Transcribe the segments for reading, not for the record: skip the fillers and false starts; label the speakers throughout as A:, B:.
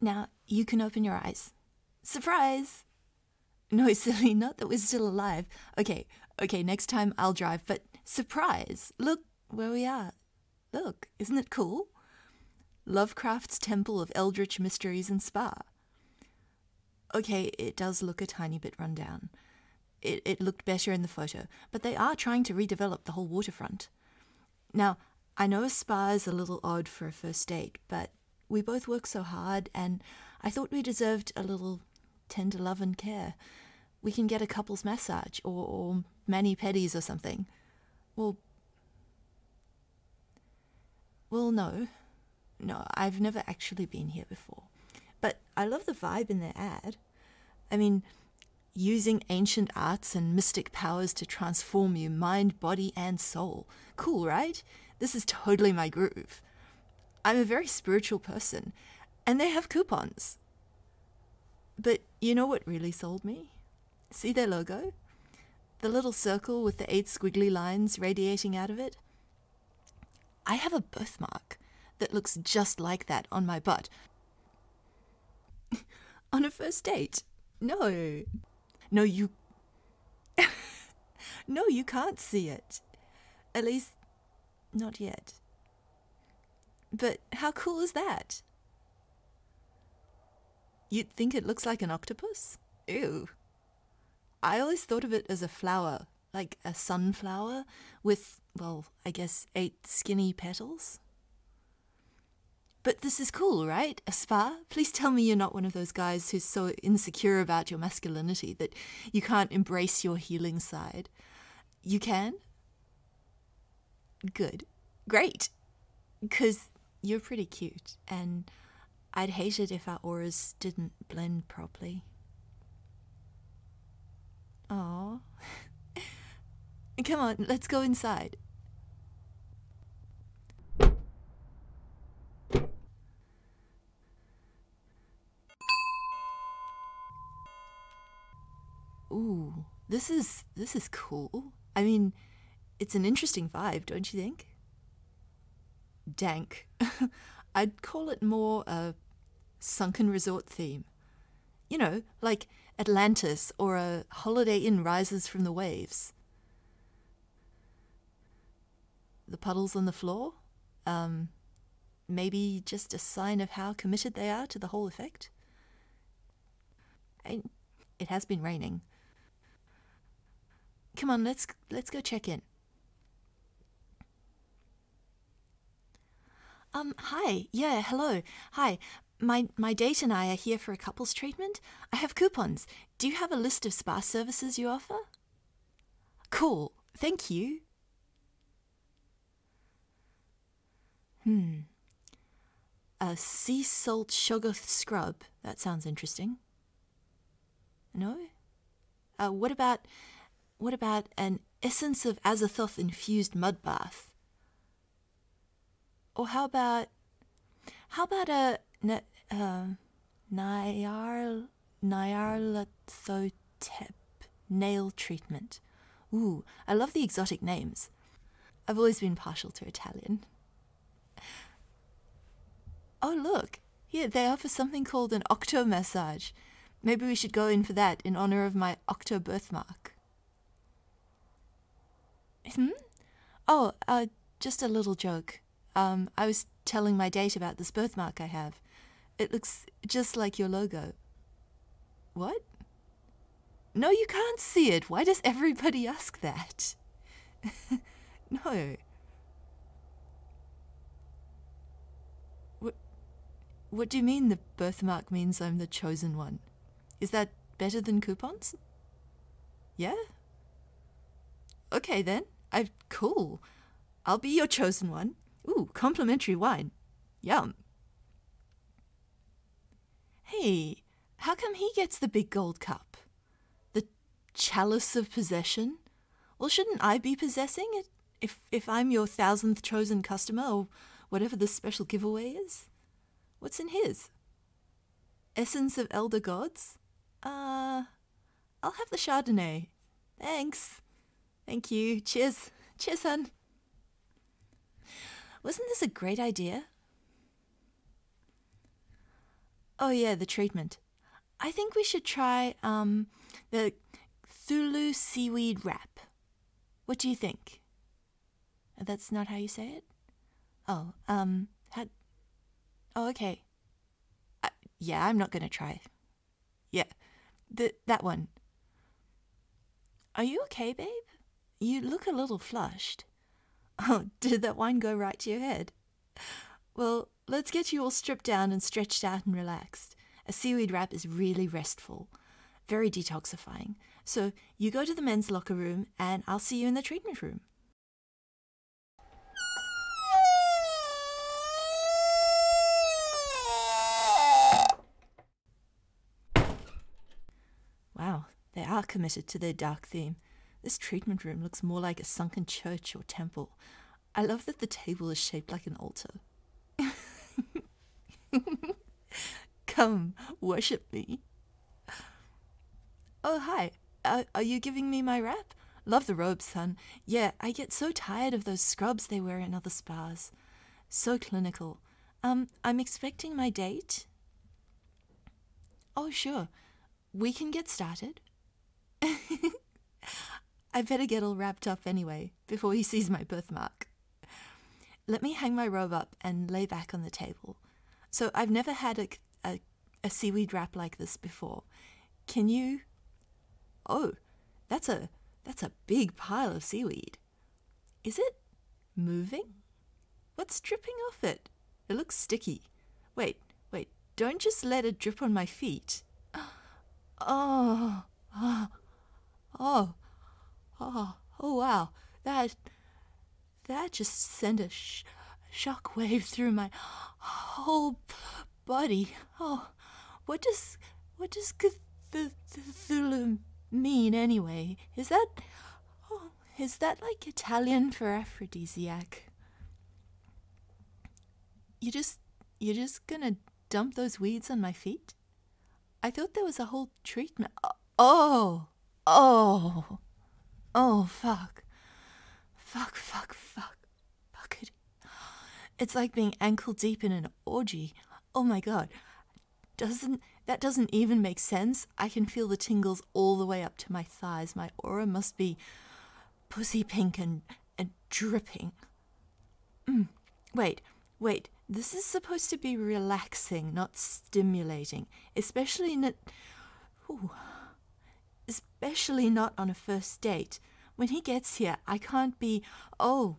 A: Now, you can open your eyes. Surprise! No, silly, not that we're still alive. Okay, next time I'll drive, but surprise! Look where we are. Look, isn't it cool? Lovecraft's Temple of Eldritch Mysteries and Spa. Okay, it does look a tiny bit run down. It looked better in the photo, but they are trying to redevelop the whole waterfront. Now, I know a spa is a little odd for a first date, but we both work so hard, and I thought we deserved a little tender love and care. We can get a couple's massage or mani-pedis or something. Well, no, I've never actually been here before. But I love the vibe in their ad. I mean, using ancient arts and mystic powers to transform you, mind, body, and soul. Cool, right? This is totally my groove. I'm a very spiritual person, and they have coupons. But you know what really sold me? See their logo? The little circle with the 8 squiggly lines radiating out of it? I have a birthmark that looks just like that on my butt. On a first date? No, you... No, you can't see it. At least, not yet. But how cool is that? You'd think it looks like an octopus? Ew. I always thought of it as a flower, like a sunflower with, well, I guess 8 skinny petals. But this is cool, right? A spa? Please tell me you're not one of those guys who's so insecure about your masculinity that you can't embrace your healing side. You can? Good. Great. 'Cause you're pretty cute, and I'd hate it if our auras didn't blend properly. Aww. Come on, let's go inside. Ooh, this is cool. I mean, it's an interesting vibe, don't you think? Dank. I'd call it more a sunken resort theme. You know, like Atlantis or a Holiday Inn rises from the waves. The puddles on the floor? Maybe just a sign of how committed they are to the whole effect? It has been raining. Come on, let's go check in. Hi. Yeah, hello. Hi. My date and I are here for a couples treatment. I have coupons. Do you have a list of spa services you offer? Cool. Thank you. A sea salt shoggoth scrub. That sounds interesting. No? What about an essence of Azathoth infused mud bath? Or how about a Nyarlathotep nail treatment? Ooh, I love the exotic names. I've always been partial to Italian. Oh, look. Here, they offer something called an octo massage. Maybe we should go in for that in honor of my octo birthmark. Oh, just a little joke. I was telling my date about this birthmark I have. It looks just like your logo. What? No, you can't see it. Why does everybody ask that? No. What do you mean the birthmark means I'm the chosen one? Is that better than coupons? Yeah? Okay then. Cool. I'll be your chosen one. Ooh, complimentary wine. Yum. Hey, how come he gets the big gold cup? The chalice of possession? Well, shouldn't I be possessing it if I'm your 1000th chosen customer or whatever this special giveaway is? What's in his? Essence of Elder Gods? I'll have the Chardonnay. Thanks. Thank you. Cheers. Cheers, hun. Wasn't this a great idea? Oh yeah, the treatment. I think we should try the Thulu seaweed wrap. What do you think? That's not how you say it? Oh, oh, okay. Yeah, I'm not gonna try. Yeah, that one. Are you okay, babe? You look a little flushed. Oh, did that wine go right to your head? Well, let's get you all stripped down and stretched out and relaxed. A seaweed wrap is really restful, very detoxifying. So you go to the men's locker room and I'll see you in the treatment room. Wow, they are committed to their dark theme. This treatment room looks more like a sunken church or temple. I love that the table is shaped like an altar. Come, worship me. Oh, hi. Are you giving me my wrap? Love the robes, son. Yeah, I get so tired of those scrubs they wear in other spas. So clinical. I'm expecting my date. Oh, sure. We can get started. I better get all wrapped up anyway, before he sees my birthmark. Let me hang my robe up and lay back on the table. So I've never had a seaweed wrap like this before. Can you... Oh, that's a big pile of seaweed. Is it moving? What's dripping off it? It looks sticky. Wait, don't just let it drip on my feet. Oh, wow. That just sent a shock wave through my whole body. Oh, what does Cthulhu mean anyway? Is that like Italian for aphrodisiac? You're just gonna dump those weeds on my feet? I thought there was a whole treatment. Oh, fuck it. It's like being ankle deep in an orgy. Oh my god. That doesn't even make sense. I can feel the tingles all the way up to my thighs. My aura must be pussy pink and dripping. Wait. This is supposed to be relaxing, not stimulating. Especially not on a first date. When he gets here, I can't be, oh,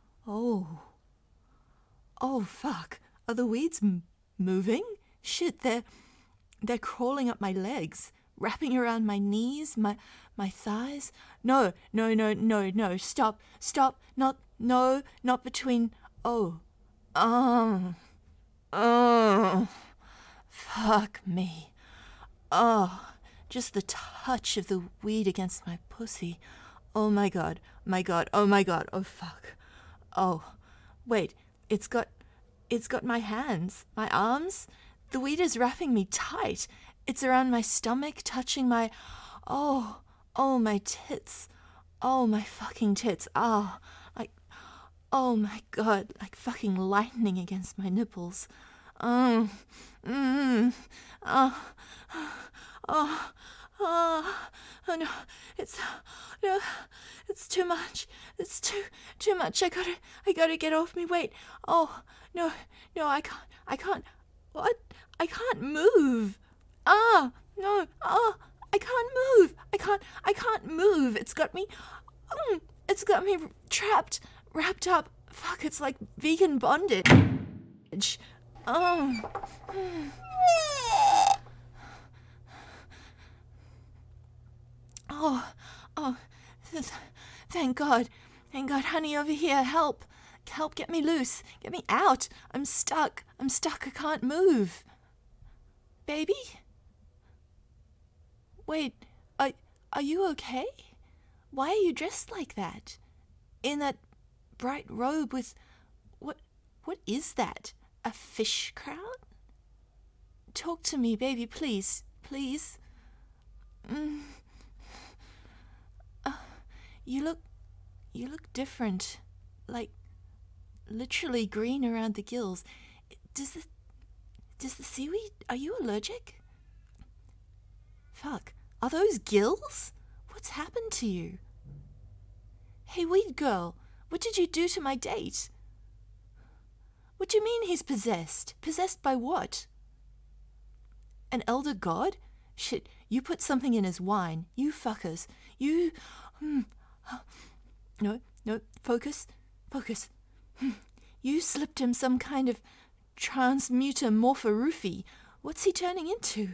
A: fuck. Are the weeds moving? Shit, they're crawling up my legs, wrapping around my knees, my thighs. No, stop, not between, fuck me. Just the touch of the weed against my pussy. Oh my god, oh fuck. Oh, wait, it's got my hands, my arms. The weed is wrapping me tight. It's around my stomach, touching my, my tits. Oh, my fucking tits. Oh my god, like fucking lightning against my nipples. No, it's too much. It's too much. I gotta get off me. Wait. Oh, no, I can't. What? I can't move. No. I can't move. I can't move. It's got me trapped, wrapped up. Fuck, it's like vegan bondage. Thank God, honey, over here, help, get me loose, get me out, I'm stuck, I can't move. Baby? Wait, are you okay? Why are you dressed like that? In that bright robe with, what is that? A fish crown? Talk to me, baby, please. You look different, like literally green around the gills. Does Does the seaweed... Are you allergic? Fuck. Are those gills? What's happened to you? Hey, weed girl, what did you do to my date? What do you mean he's possessed? Possessed by what? An elder god? Shit, you put something in his wine. You fuckers. You... No, focus. You slipped him some kind of transmuter morphorufi. What's he turning into?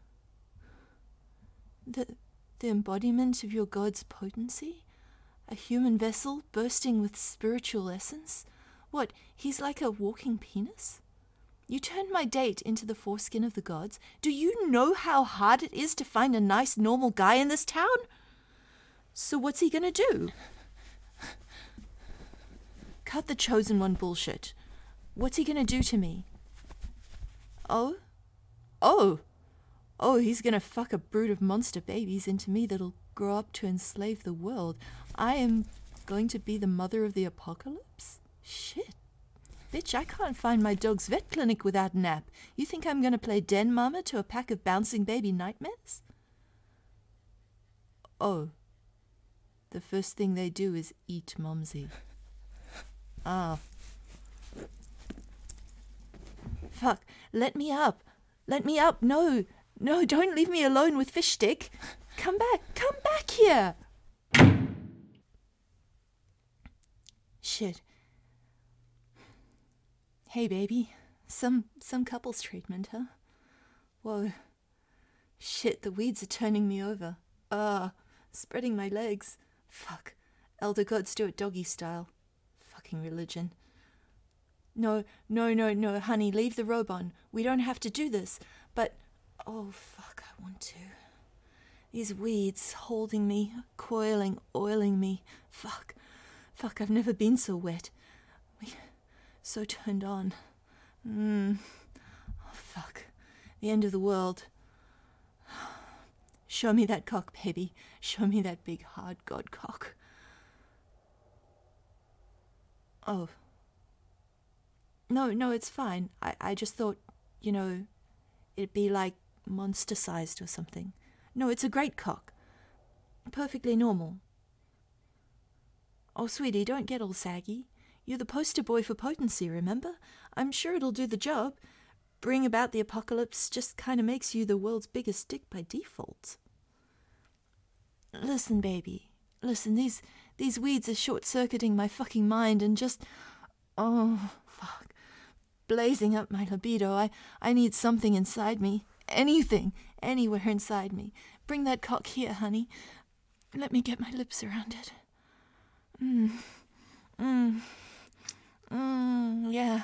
A: The embodiment of your god's potency? A human vessel bursting with spiritual essence? What, he's like a walking penis? You turned my date into the foreskin of the gods. Do you know how hard it is to find a nice, normal guy in this town? So what's he gonna do? Cut the chosen one bullshit. What's he gonna do to me? Oh, he's gonna fuck a brood of monster babies into me that'll grow up to enslave the world. I am going to be the mother of the apocalypse? Shit. Bitch, I can't find my dog's vet clinic without an app. You think I'm gonna play den mama to a pack of bouncing baby nightmares? Oh. The first thing they do is eat Mumsy. Ah. Fuck. Let me up. No, don't leave me alone with fish stick. Come back here. Shit. Hey, baby. Some couples treatment, huh? Whoa. Shit, the weeds are turning me over. Spreading my legs. Fuck. Elder gods do it doggy style. Fucking religion. No, honey, leave the robe on. We don't have to do this. But, oh, fuck, I want to. These weeds holding me, coiling, oiling me. Fuck, I've never been so wet. So turned on. Oh, fuck. The end of the world. Show me that cock, baby. Show me that big, hard god cock. Oh. No, it's fine. I just thought, it'd be like monster-sized or something. No, it's a great cock. Perfectly normal. Oh, sweetie, don't get all saggy. You're the poster boy for potency, remember? I'm sure it'll do the job. Bring about the apocalypse just kind of makes you the world's biggest dick by default. Listen, baby. Listen, these weeds are short-circuiting my fucking mind and just... Oh, fuck. Blazing up my libido. I need something inside me. Anything. Anywhere inside me. Bring that cock here, honey. Let me get my lips around it. Yeah.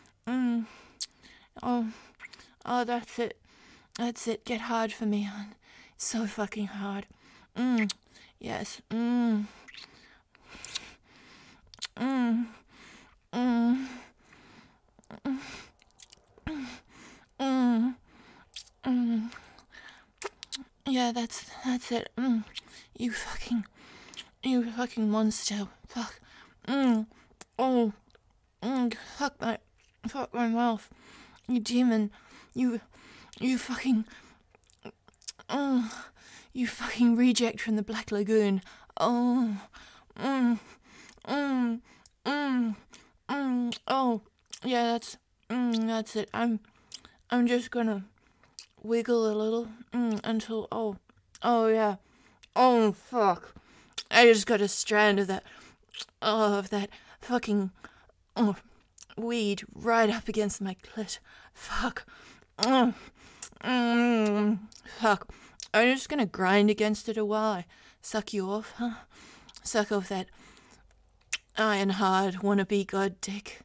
A: Oh, that's it. That's it. Get hard for me, hon. So fucking hard. Yes. Yeah, that's it. You fucking monster. Fuck. Fuck my mouth. You demon. You fucking you fucking reject from the Black Lagoon. Oh, yeah, that's it. I'm just gonna wiggle a little, until, yeah. Oh, fuck. I just got a strand of that fucking, weed right up against my clit. Fuck. Fuck. I'm just gonna grind against it a while. I suck you off, huh? Suck off that iron hard wannabe god dick.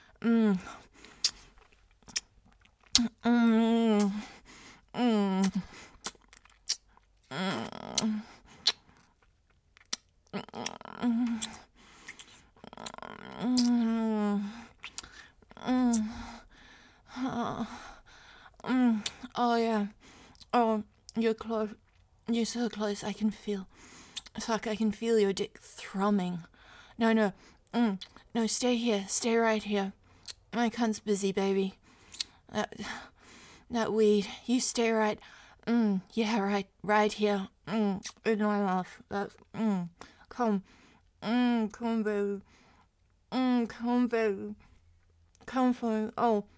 A: Oh, yeah. Oh, you're close. You're so close. I can feel your dick thrumming. No. No, stay here. Stay right here. My cunt's busy, baby. That weed. You stay right. Yeah, right here. In my mouth. That's, come. Come, baby. Come, baby. Come for me.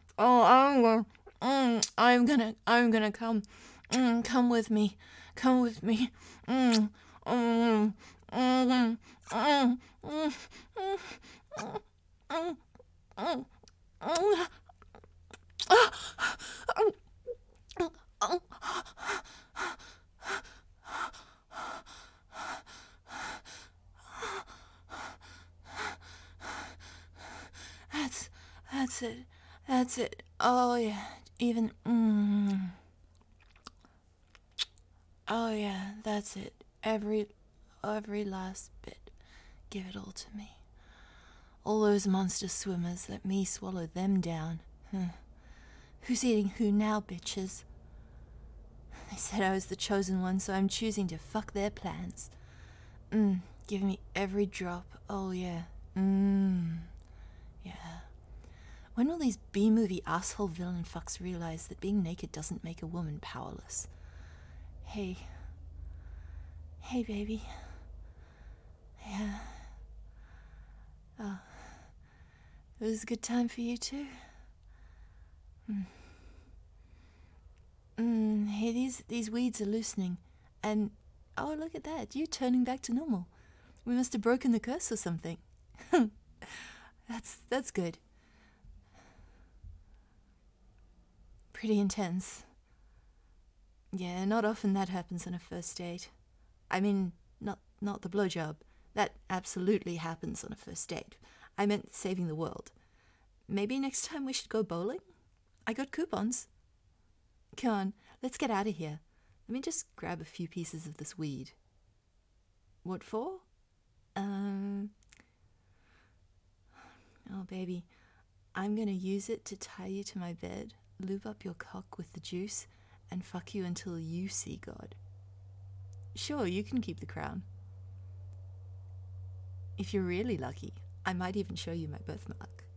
A: I'm gonna come. Come with me. Come with me. Mm, mm, mm, mm, mm, mm, mm, mm, mm. That's, that's it. That's it. Oh yeah. Even, oh yeah, that's it. Every last bit. Give it all to me. All those monster swimmers, let me swallow them down. Who's eating who now, bitches? They said I was the chosen one, so I'm choosing to fuck their plans. Give me every drop. Oh yeah. Yeah. When will these B-movie asshole villain fucks realize that being naked doesn't make a woman powerless? Hey, baby. Yeah. Oh, it was a good time for you too. Hey, these weeds are loosening, and oh, look at that! You're turning back to normal. We must have broken the curse or something. That's good. Pretty intense. Yeah, not often that happens on a first date. I mean, not the blowjob. That absolutely happens on a first date. I meant saving the world. Maybe next time we should go bowling? I got coupons. Come on, let's get out of here. Let me just grab a few pieces of this weed. What for? Oh, baby, I'm gonna use it to tie you to my bed, lube up your cock with the juice, and fuck you until you see God. Sure, you can keep the crown. If you're really lucky, I might even show you my birthmark.